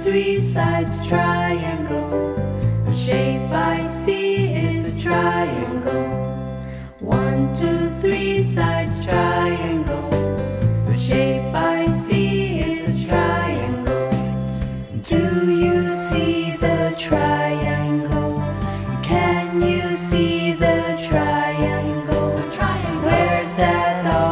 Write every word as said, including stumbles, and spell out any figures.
three sides triangle. The shape I see is a triangle. One, two, three sides triangle. The shape I see is a triangle. Do you see the triangle? Can you see the triangle? Where's that all?